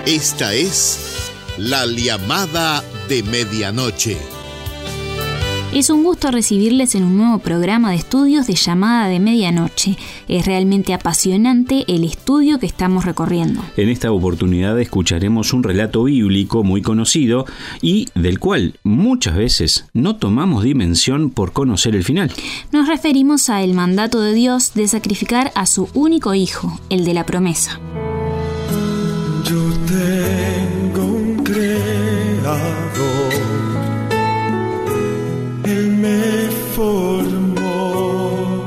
Esta es La Llamada de Medianoche. Es un gusto recibirles en un nuevo programa de estudios de Llamada de Medianoche. Es realmente apasionante el estudio que estamos recorriendo. En esta oportunidad escucharemos un relato bíblico muy conocido y del cual muchas veces no tomamos dimensión por conocer el final. Nos referimos a el mandato de Dios de sacrificar a su único hijo, el de la promesa. Yo tengo un creador, Él me formó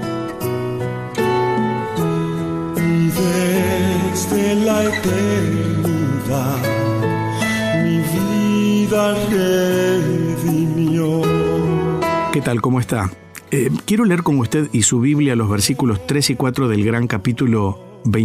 y desde la eternidad mi vida redimió. ¿Qué tal? ¿Cómo está? Quiero leer con usted y su Biblia los versículos 3 y 4 del gran capítulo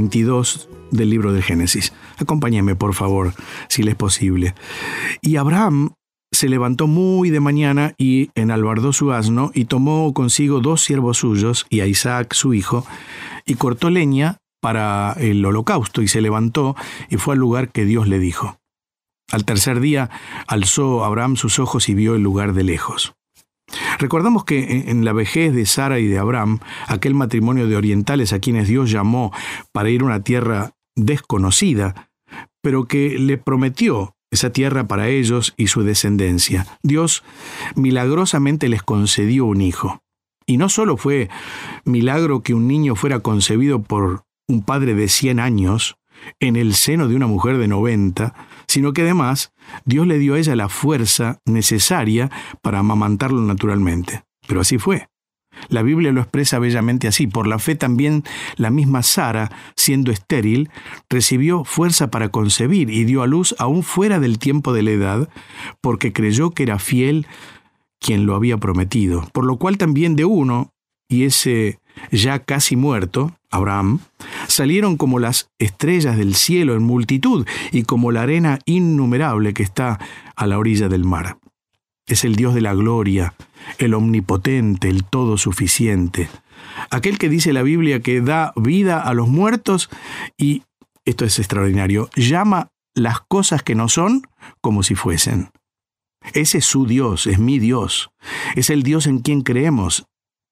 22 del libro del Génesis. Acompáñeme, por favor, si le es posible. Y Abraham se levantó muy de mañana y enalbardó su asno y tomó consigo 2 siervos suyos y a Isaac su hijo y cortó leña para el holocausto y se levantó y fue al lugar que Dios le dijo. Al tercer día alzó Abraham sus ojos y vio el lugar de lejos. Recordamos que en la vejez de Sara y de Abraham, aquel matrimonio de orientales a quienes Dios llamó para ir a una tierra desconocida, pero que le prometió esa tierra para ellos y su descendencia. Dios milagrosamente les concedió un hijo. Y no solo fue milagro que un niño fuera concebido por un padre de 100 años en el seno de una mujer de 90, sino que además Dios le dio a ella la fuerza necesaria para amamantarlo naturalmente. Pero así fue. La Biblia lo expresa bellamente así. Por la fe también la misma Sara, siendo estéril, recibió fuerza para concebir y dio a luz aún fuera del tiempo de la edad, porque creyó que era fiel quien lo había prometido. Por lo cual también de uno, y ese ya casi muerto, Abraham, salieron como las estrellas del cielo en multitud y como la arena innumerable que está a la orilla del mar. Es el Dios de la gloria, el omnipotente, el todo suficiente. Aquel que dice la Biblia que da vida a los muertos y, esto es extraordinario, llama las cosas que no son como si fuesen. Ese es su Dios, es mi Dios. Es el Dios en quien creemos,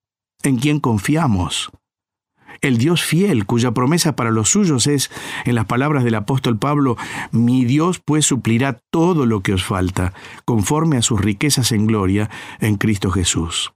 en quien confiamos. El Dios fiel, cuya promesa para los suyos es, en las palabras del apóstol Pablo, mi Dios pues suplirá todo lo que os falta, conforme a sus riquezas en gloria en Cristo Jesús.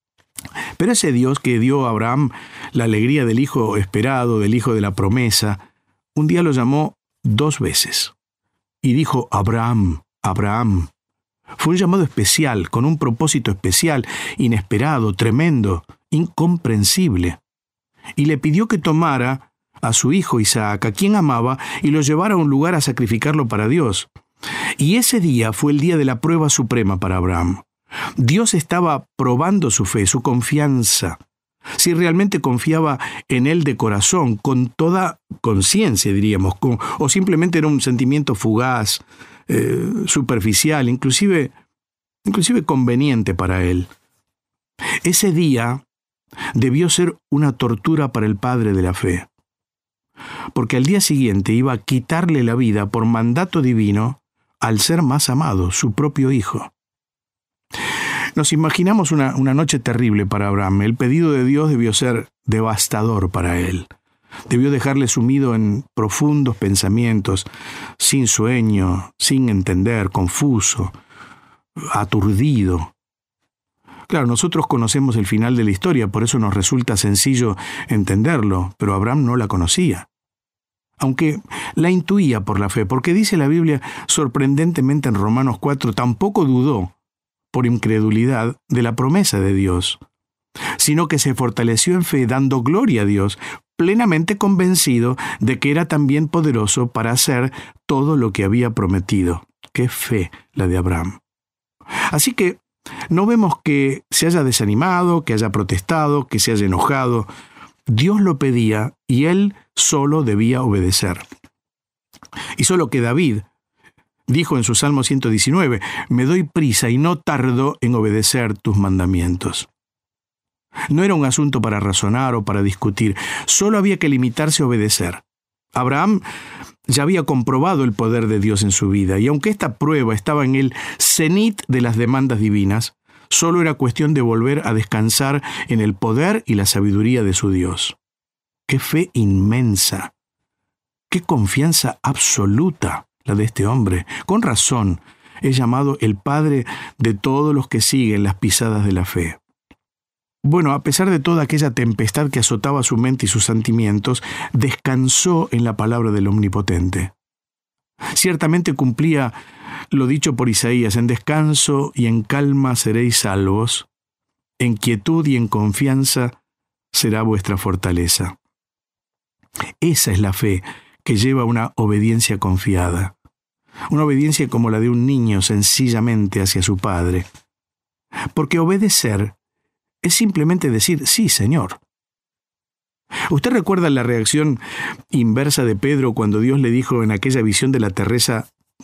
Pero ese Dios que dio a Abraham la alegría del hijo esperado, del hijo de la promesa, un día lo llamó 2 veces. Y dijo, Abraham, Abraham. Fue un llamado especial, con un propósito especial, inesperado, tremendo, incomprensible. Y le pidió que tomara a su hijo Isaac, a quien amaba, y lo llevara a un lugar a sacrificarlo para Dios. Y ese día fue el día de la prueba suprema para Abraham. Dios estaba probando su fe, su confianza. Si realmente confiaba en él de corazón, con toda conciencia, diríamos, o simplemente era un sentimiento fugaz, superficial, inclusive conveniente para él. Ese día debió ser una tortura para el padre de la fe, porque al día siguiente iba a quitarle la vida por mandato divino al ser más amado, su propio hijo. Nos imaginamos una noche terrible para Abraham. El pedido de Dios debió ser devastador para él. Debió dejarle sumido en profundos pensamientos, sin sueño, sin entender, confuso, aturdido. Claro, nosotros conocemos el final de la historia, por eso nos resulta sencillo entenderlo, pero Abraham no la conocía. Aunque la intuía por la fe, porque dice la Biblia sorprendentemente en Romanos 4, tampoco dudó, por incredulidad, de la promesa de Dios, sino que se fortaleció en fe, dando gloria a Dios, plenamente convencido de que era también poderoso para hacer todo lo que había prometido. ¡Qué fe la de Abraham! Así que no vemos que se haya desanimado, que haya protestado, que se haya enojado. Dios lo pedía y él solo debía obedecer. Hizo lo que David dijo en su Salmo 119, me doy prisa y no tardo en obedecer tus mandamientos. No era un asunto para razonar o para discutir, solo había que limitarse a obedecer. Abraham ya había comprobado el poder de Dios en su vida, y aunque esta prueba estaba en el cenit de las demandas divinas, solo era cuestión de volver a descansar en el poder y la sabiduría de su Dios. ¡Qué fe inmensa! ¡Qué confianza absoluta la de este hombre! Con razón, es llamado el padre de todos los que siguen las pisadas de la fe. Bueno, a pesar de toda aquella tempestad que azotaba su mente y sus sentimientos, descansó en la palabra del Omnipotente. Ciertamente cumplía lo dicho por Isaías: en descanso y en calma seréis salvos, en quietud y en confianza será vuestra fortaleza. Esa es la fe que lleva a una obediencia confiada, una obediencia como la de un niño sencillamente hacia su padre. Porque obedecer es simplemente decir: sí, Señor. ¿Usted recuerda la reacción inversa de Pedro cuando Dios le dijo en aquella visión de la terraza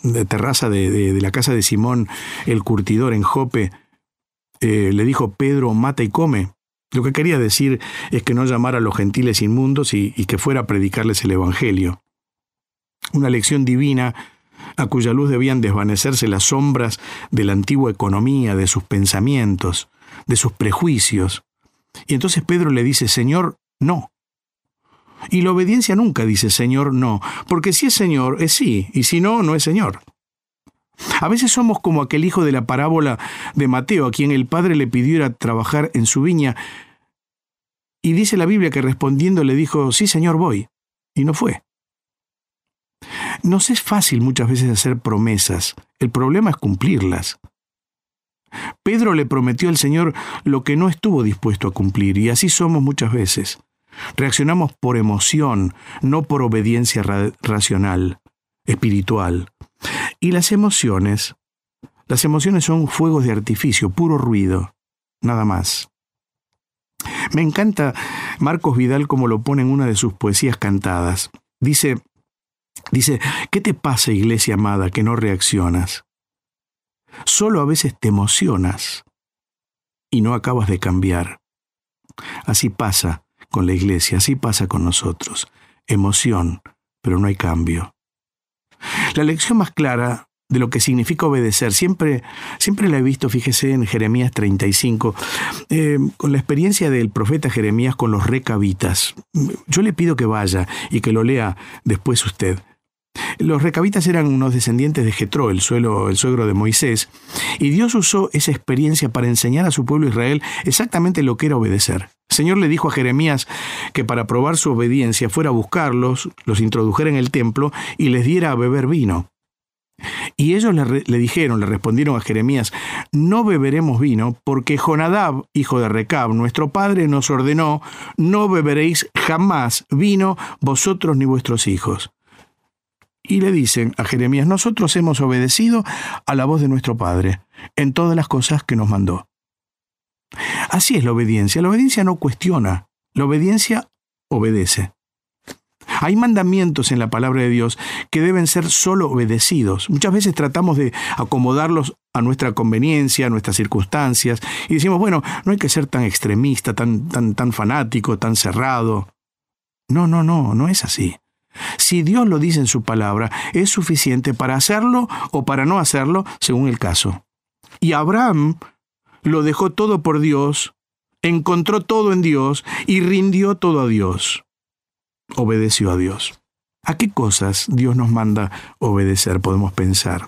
de la casa de Simón, el curtidor en Jope? Le dijo: Pedro, mata y come. Lo que quería decir es que no llamara a los gentiles inmundos y que fuera a predicarles el Evangelio. Una lección divina a cuya luz debían desvanecerse las sombras de la antigua economía, de sus pensamientos, de sus prejuicios. Y entonces Pedro le dice: Señor, no. Y la obediencia nunca dice Señor, no, porque si es Señor, es sí, y si no, no es Señor. A veces somos como aquel hijo de la parábola de Mateo, a quien el padre le pidió ir a trabajar en su viña, y dice la Biblia que respondiendo le dijo: sí, Señor, voy, y no fue. Nos es fácil muchas veces hacer promesas, el problema es cumplirlas. Pedro le prometió al Señor lo que no estuvo dispuesto a cumplir, y así somos muchas veces. Reaccionamos por emoción, no por obediencia racional, espiritual. Y las emociones son fuegos de artificio, puro ruido, nada más. Me encanta Marcos Vidal como lo pone en una de sus poesías cantadas. Dice, ¿qué te pasa, iglesia amada, que no reaccionas? Solo a veces te emocionas y no acabas de cambiar. Así pasa con la iglesia, así pasa con nosotros. Emoción, pero no hay cambio. La lección más clara de lo que significa obedecer, siempre la he visto, fíjese, en Jeremías 35, con la experiencia del profeta Jeremías con los recabitas. Yo le pido que vaya y que lo lea después usted. Los recabitas eran unos descendientes de Jetro, el suegro de Moisés, y Dios usó esa experiencia para enseñar a su pueblo Israel exactamente lo que era obedecer. El Señor le dijo a Jeremías que para probar su obediencia fuera a buscarlos, los introdujera en el templo y les diera a beber vino. Y ellos le respondieron a Jeremías: no beberemos vino, porque Jonadab, hijo de Recab, nuestro padre, nos ordenó: no beberéis jamás vino, vosotros ni vuestros hijos. Y le dicen a Jeremías: nosotros hemos obedecido a la voz de nuestro Padre en todas las cosas que nos mandó. Así es la obediencia. La obediencia no cuestiona, la obediencia obedece. Hay mandamientos en la palabra de Dios que deben ser solo obedecidos. Muchas veces tratamos de acomodarlos a nuestra conveniencia, a nuestras circunstancias, y decimos: bueno, no hay que ser tan extremista, tan fanático, tan cerrado. No es así. Si Dios lo dice en su palabra, es suficiente para hacerlo o para no hacerlo, según el caso. Y Abraham lo dejó todo por Dios, encontró todo en Dios y rindió todo a Dios. Obedeció a Dios. ¿A qué cosas Dios nos manda obedecer? Podemos pensar.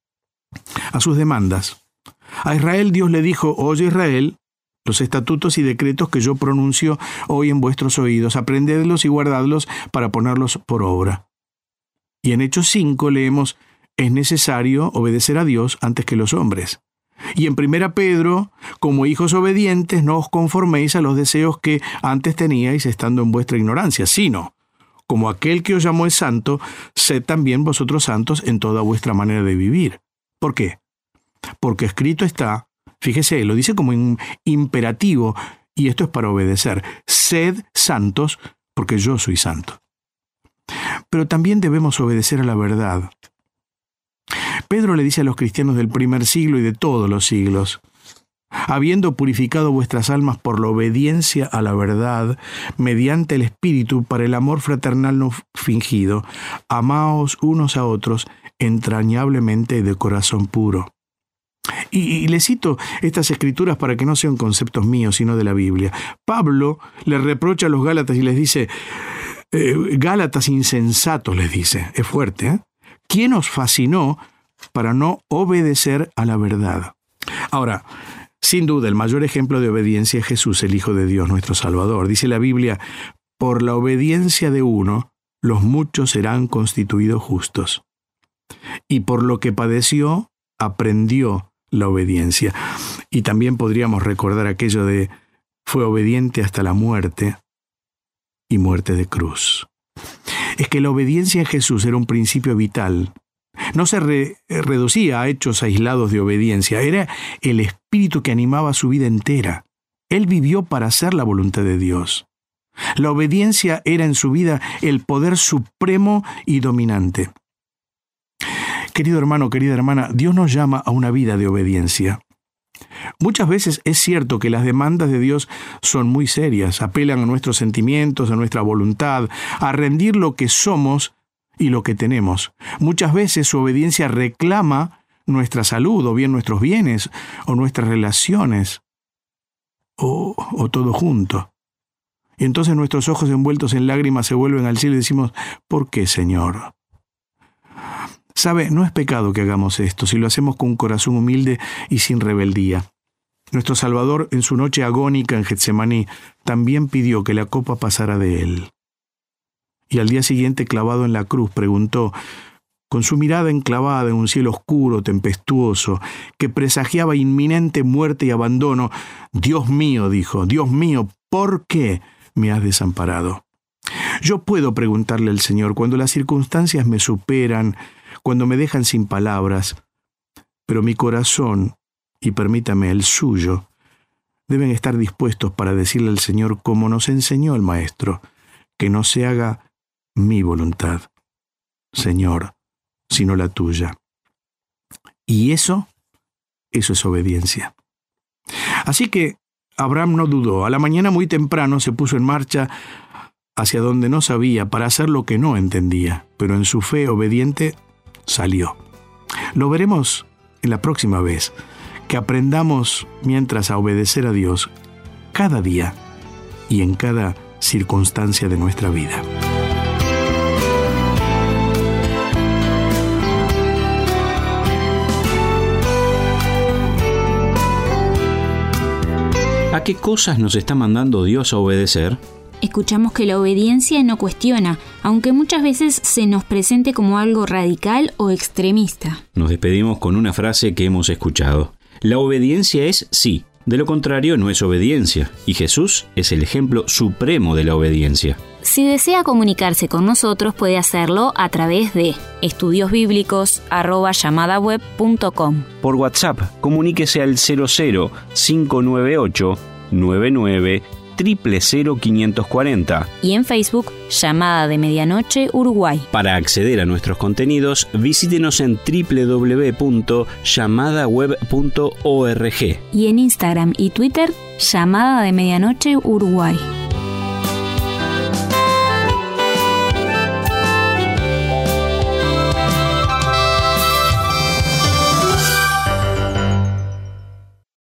A sus demandas. A Israel Dios le dijo: oye Israel, los estatutos y decretos que yo pronuncio hoy en vuestros oídos, aprendedlos y guardadlos para ponerlos por obra. Y en Hechos 5 leemos: es necesario obedecer a Dios antes que los hombres. Y en 1 Pedro: como hijos obedientes, no os conforméis a los deseos que antes teníais estando en vuestra ignorancia, sino, como aquel que os llamó es santo, sed también vosotros santos en toda vuestra manera de vivir. ¿Por qué? Porque escrito está, fíjese, lo dice como un imperativo, y esto es para obedecer: sed santos, porque yo soy santo. Pero también debemos obedecer a la verdad. Pedro le dice a los cristianos del primer siglo y de todos los siglos: habiendo purificado vuestras almas por la obediencia a la verdad, mediante el Espíritu, para el amor fraternal no fingido, amaos unos a otros entrañablemente de corazón puro. Y le cito estas escrituras para que no sean conceptos míos, sino de la Biblia. Pablo le reprocha a los Gálatas y les dice, Gálatas insensatos, les dice, es fuerte, ¿eh? ¿Quién os fascinó para no obedecer a la verdad? Ahora, sin duda, el mayor ejemplo de obediencia es Jesús, el Hijo de Dios, nuestro Salvador. Dice la Biblia, por la obediencia de uno, los muchos serán constituidos justos. Y por lo que padeció, aprendió la obediencia. Y también podríamos recordar aquello de, fue obediente hasta la muerte y muerte de cruz. Es que la obediencia en Jesús era un principio vital. No se reducía a hechos aislados de obediencia, era el espíritu que animaba su vida entera. Él vivió para hacer la voluntad de Dios. La obediencia era en su vida el poder supremo y dominante. Querido hermano, querida hermana, Dios nos llama a una vida de obediencia. Muchas veces es cierto que las demandas de Dios son muy serias, apelan a nuestros sentimientos, a nuestra voluntad, a rendir lo que somos y lo que tenemos. Muchas veces su obediencia reclama nuestra salud, o bien nuestros bienes, o nuestras relaciones, o todo junto. Y entonces nuestros ojos envueltos en lágrimas se vuelven al cielo y decimos, ¿por qué, Señor? Sabe, no es pecado que hagamos esto, si lo hacemos con un corazón humilde y sin rebeldía. Nuestro Salvador, en su noche agónica en Getsemaní, también pidió que la copa pasara de él. Y al día siguiente, clavado en la cruz, preguntó, con su mirada enclavada en un cielo oscuro, tempestuoso, que presagiaba inminente muerte y abandono, Dios mío, dijo, Dios mío, ¿por qué me has desamparado? Yo puedo preguntarle al Señor cuando las circunstancias me superan, cuando me dejan sin palabras, pero mi corazón, y permítame el suyo, deben estar dispuestos para decirle al Señor, como nos enseñó el Maestro, que no se haga mi voluntad, Señor, sino la tuya. Y eso es obediencia. Así que Abraham no dudó. A la mañana muy temprano se puso en marcha hacia donde no sabía para hacer lo que no entendía, pero en su fe obediente salió. Lo veremos en la próxima vez, que aprendamos mientras a obedecer a Dios cada día y en cada circunstancia de nuestra vida. ¿A qué cosas nos está mandando Dios a obedecer? Escuchamos que la obediencia no cuestiona, aunque muchas veces se nos presente como algo radical o extremista. Nos despedimos con una frase que hemos escuchado. La obediencia es sí, de lo contrario no es obediencia, y Jesús es el ejemplo supremo de la obediencia. Si desea comunicarse con nosotros, puede hacerlo a través de estudiosbiblicos@llamadaweb.com. Por WhatsApp, comuníquese al 00 598 99 000 540. Y en Facebook, Llamada de Medianoche Uruguay. Para acceder a nuestros contenidos, visítenos en www.llamadaweb.org. Y en Instagram y Twitter, Llamada de Medianoche Uruguay.